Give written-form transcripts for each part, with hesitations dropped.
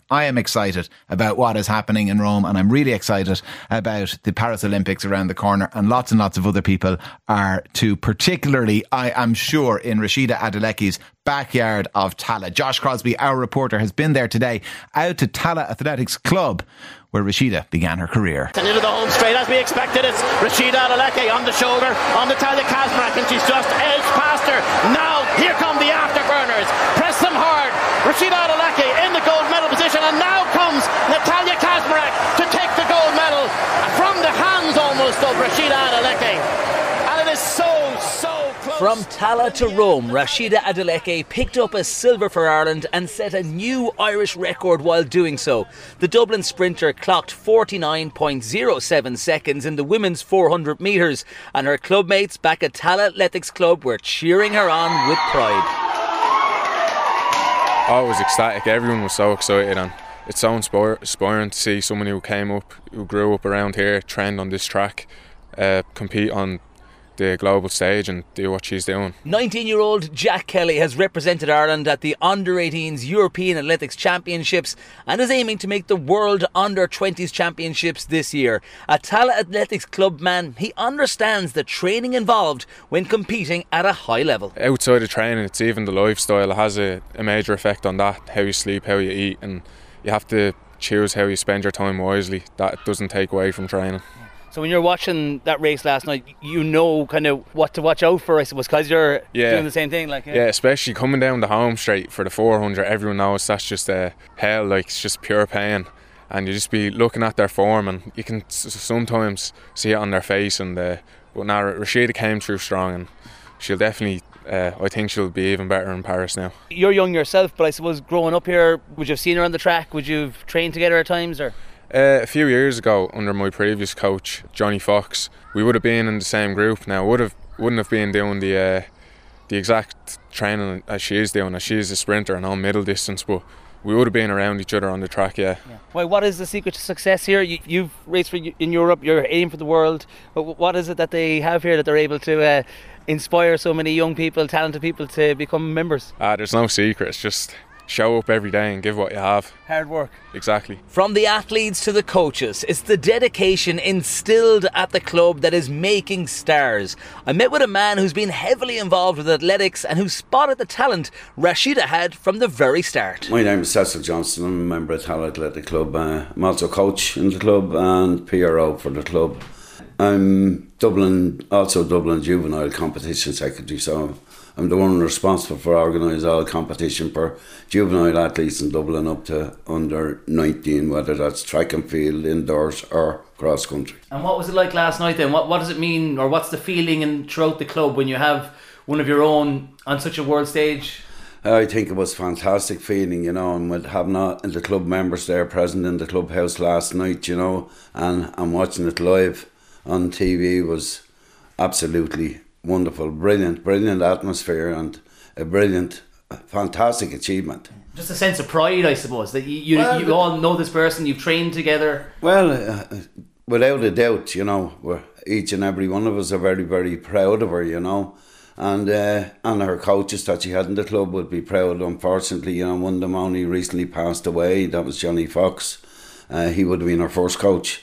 I am excited about what is happening in Rome, and I'm really excited about the Paris Olympics around the corner, and lots of other people are too, particularly, I am sure, in Rashida Adeleke's backyard of Tallaght. Josh Crosby, our reporter, has been there today, out to Tallaght Athletics Club, where Rashida began her career. And into the home straight as we expected. It's Rashida Adeleke on the shoulder on the Talia Kazmarek, and she's just edged past her. Now here come the afterburners. Press them hard. Rashida Adeleke in the gold medal position, and now comes Natalia Kazmarek to take the gold medal from the hands almost of Rashida Adeleke. And it is so close. From Tallaght to Rome, Rashida Adeleke picked up a silver for Ireland and set a new Irish record while doing so. The Dublin sprinter clocked 49.07 seconds in the women's 400 metres, and her clubmates back at Tallaght Athletics Club were cheering her on with pride. Oh, it was ecstatic. Everyone was so excited, and it's so inspiring to see someone who came up, who grew up around here, trained on this track, compete on the global stage and do what she's doing. 19-year-old Jack Kelly has represented Ireland at the Under-18s European Athletics Championships and is aiming to make the World Under-20s Championships this year. A Tallaght Athletics Club man, he understands the training involved when competing at a high level. Outside of training, it's even the lifestyle. It has a major effect on that, how you sleep, how you eat, and you have to choose how you spend your time wisely. That doesn't take away from training. So when you're watching that race last night, you know kind of what to watch out for, I suppose, because you're doing the same thing. Yeah, especially coming down the home straight for the 400, everyone knows that's just hell, like it's just pure pain. And you just be looking at their form, and you can sometimes see it on their face. And but now Rashida came through strong, and she'll definitely, I think she'll be even better in Paris now. You're young yourself, but I suppose growing up here, would you have seen her on the track? Would you have trained together at times, or? A few years ago, under my previous coach, Johnny Fox, we would have been in the same group. Now, wouldn't have been doing the exact training as she is doing, as she is a sprinter and on middle distance, but we would have been around each other on the track, yeah. Well, what is the secret to success here? You've raced in Europe, you're aiming for the world. What is it that they have here that they're able to inspire so many young people, talented people to become members? There's no secret, it's just show up every day and give what you have. Hard work. Exactly. From the athletes to the coaches, it's the dedication instilled at the club that is making stars. I met with a man who's been heavily involved with athletics and who spotted the talent Rashida had from the very start. My name is Cecil Johnston. I'm a member of Tallaght Athletic Club. I'm also coach in the club and PRO for the club. I'm also Dublin Juvenile Competition Secretary, so I'm the one responsible for organising all competition for juvenile athletes in Dublin up to under 19, whether that's track and field, indoors or cross country. And what was it like last night then? What does it mean, or what's the feeling throughout the club when you have one of your own on such a world stage? I think it was a fantastic feeling, and with having the club members there present in the clubhouse last night, and watching it live on TV was absolutely wonderful, brilliant atmosphere, and a fantastic achievement. Just a sense of pride, I suppose, that you all know this person, you've trained together. Well, without a doubt, each and every one of us are very, very proud of her, and her coaches that she had in the club would be proud. Unfortunately, one of them only recently passed away. That was Johnny Fox. He would have been her first coach.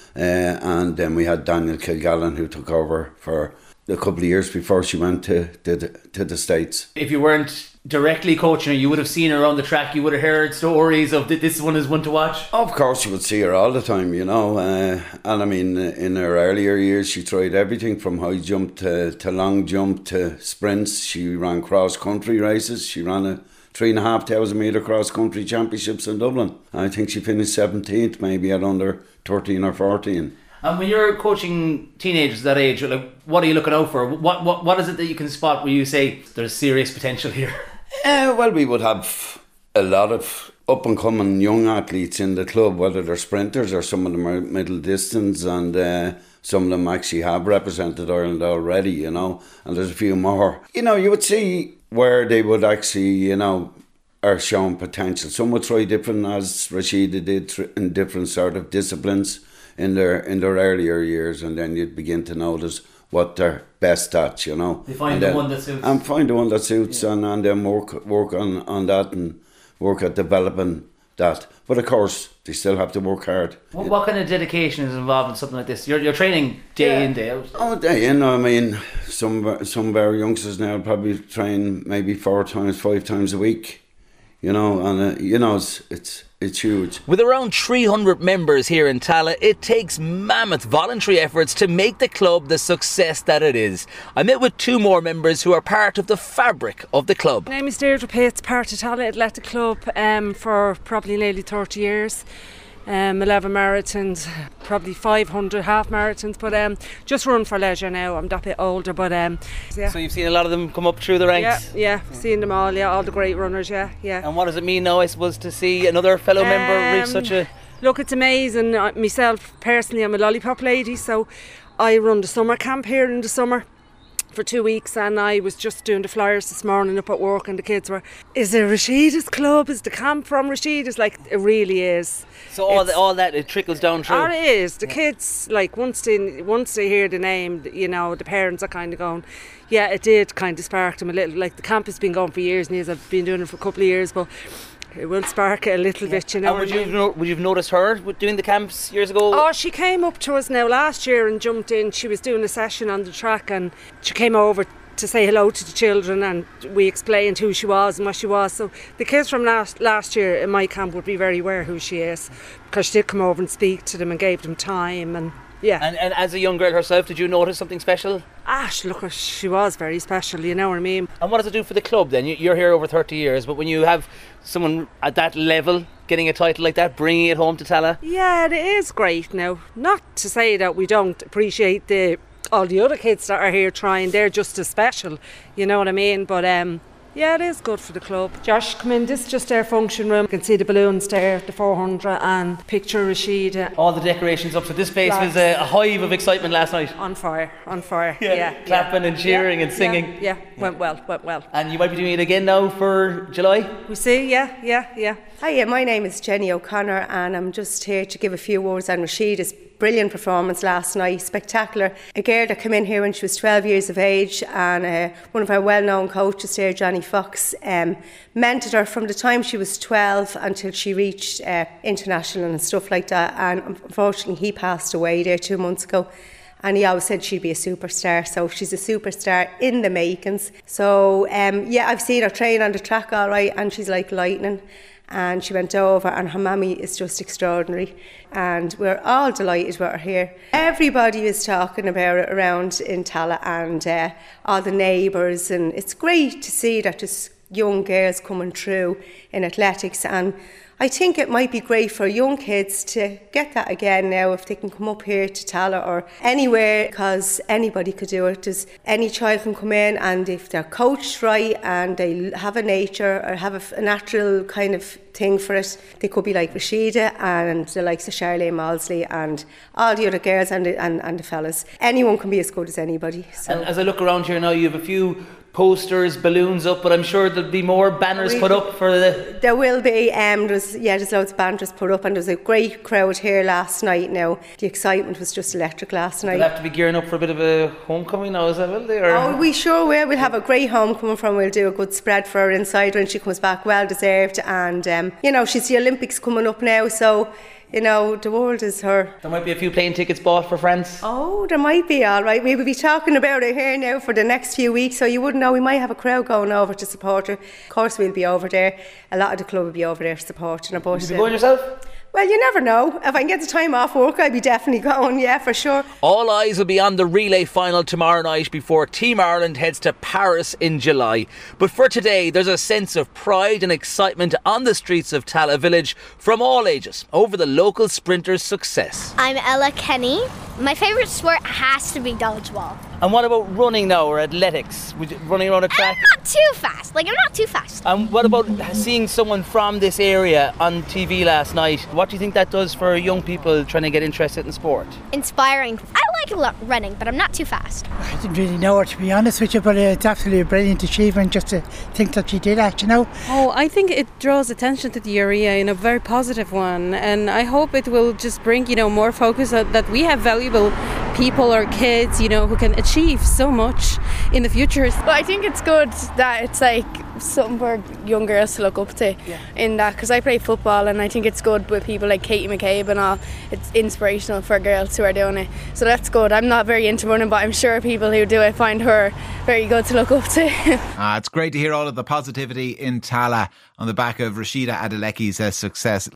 And then we had Daniel Kilgallen, who took over for a couple of years before she went to the States. If you weren't directly coaching her, you would have seen her on the track, you would have heard stories of this one is one to watch? Of course, you would see her all the time, and I mean, in her earlier years, she tried everything from high jump to long jump to sprints. She ran cross-country races. She ran a 3,500 metre cross-country championships in Dublin. I think she finished 17th, maybe at under 13 or 14. And when you're coaching teenagers that age, what are you looking out for? What is it that you can spot where you say there's serious potential here? Well, we would have a lot of up-and-coming young athletes in the club, whether they're sprinters or some of them are middle distance, and some of them actually have represented Ireland already, and there's a few more. You would see where they would actually, are showing potential. Some would try different, as Rashida did, in different sort of disciplines in their earlier years, and then you'd begin to notice what they're best at, They find the one that suits. And find the one that suits, yeah. and then work on that, and work at developing that. But of course, they still have to work hard. What kind of dedication is involved in something like this? You're training day in, day out. Oh, day in. I mean, some of our youngsters now probably train maybe 4 times, 5 times a week. You know, and you know, it's huge. With around 300 members here in Tallaght, it takes mammoth voluntary efforts to make the club the success that it is. I met with 2 more members who are part of the fabric of the club. My name is Deirdre Pates, part of Tallaght Athletic Club for probably nearly 30 years. 11 marathons, probably 500 half marathons, but just run for leisure now. I'm that bit older, but yeah. So you've seen a lot of them come up through the ranks? Yeah, seen them all, all the great runners, yeah. And what does it mean now, I suppose, to see another fellow member reach such a... Look, it's amazing. Myself, personally, I'm a lollipop lady, so I run the summer camp here in the summer for 2 weeks, and I was just doing the flyers this morning up at work, and the kids were, is it Rashida's club? Is the camp from Rashida's? Like, it really is. So all that, it trickles down through? Oh, it is. The kids, like, once they hear the name, you know, the parents are kind of going, yeah, it did kind of spark them a little. Like, the camp has been going for years, and I've been doing it for a couple of years, but it will spark it a little bit, you know. And would you have noticed her doing the camps years ago? Oh, she came up to us now last year and jumped in. She was doing a session on the track, and she came over to say hello to the children, and we explained who she was and what she was. So the kids from last year in my camp would be very aware who she is, because she did come over and speak to them and gave them time, and yeah. And as a young girl herself, did you notice something special? Look, she was very special, you know what I mean. And what does it do for the club then? You're here over 30 years, but when you have someone at that level getting a title like that, bringing it home to Tallaght? Yeah, it is great now. Not to say that we don't appreciate all the other kids that are here trying. They're just as special, you know what I mean. But yeah, it is good for the club. Josh, come in. This is just our function room. You can see the balloons there, the 400, and picture Rashida. All the decorations up. So this place was a hive of excitement last night. On fire. Yeah. Clapping and cheering and singing. Yeah, went well. And you might be doing it again now for July? We see, yeah. Hi, my name is Jenny O'Connor, and I'm just here to give a few words on Rashida's brilliant performance last night, spectacular. A girl that came in here when she was 12 years of age, and one of our well-known coaches there, Johnny Fox, mentored her from the time she was 12 until she reached international and stuff like that. And unfortunately, he passed away there 2 months ago. And he always said she'd be a superstar, so she's a superstar in the makings. So yeah, I've seen her train on the track all right, and she's like lightning. And she went over, and her mammy is just extraordinary, and we're all delighted with her here. Everybody is talking about it around in Tallaght, and all the neighbours, and it's great to see that there's young girls coming through in athletics, and I think it might be great for young kids to get that again now, if they can come up here to Tallaght or anywhere, because anybody could do it. Any child can come in, and if they're coached right and they have a nature or have a natural kind of thing for it, they could be like Rashida and the likes of Charlene Maudsley and all the other girls and the fellas. Anyone can be as good as anybody. So. And as I look around here now, you have a few posters, balloons up, but I'm sure there'll be more banners put up for the... There will be. There's loads of banners put up, and there's a great crowd here last night now. The excitement was just electric last night. They'll have to be gearing up for a bit of a homecoming now, is that, will they? Or? Oh, we sure will. We'll have a great homecoming from. We'll do a good spread for her inside when she comes back, well deserved. And, she's the Olympics coming up now, so... the world is her. There might be a few plane tickets bought for France. Oh, there might be, all right. We will be talking about it here now for the next few weeks, so you wouldn't know. We might have a crowd going over to support her. Of course, we'll be over there. A lot of the club will be over there supporting her. Will you be going yourself? Well, you never know. If I can get the time off work, I'll be definitely going, yeah, for sure. All eyes will be on the relay final tomorrow night before Team Ireland heads to Paris in July. But for today, there's a sense of pride and excitement on the streets of Tallaght Village from all ages over the local sprinters' success. I'm Ella Kenny. My favourite sport has to be dodgeball. And what about running now, or athletics? Running around a track? I'm not too fast. And what about seeing someone from this area on TV last night? What do you think that does for young people trying to get interested in sport? Inspiring. I like running, but I'm not too fast. I didn't really know her, to be honest with you, but it's absolutely a brilliant achievement just to think that she did that, Oh, I think it draws attention to the area in a very positive one, and I hope it will just bring, more focus that we have valuable people or kids, you know, who can achieve so much in the future. Well, I think it's good that it's like something for young girls to look up to in that, because I play football and I think it's good with people like Katie McCabe and all. It's inspirational for girls who are doing it, so that's good. I'm not very into running, but I'm sure people who do it find her very good to look up to. It's great to hear all of the positivity in Tallaght on the back of Rashida Adeleke's success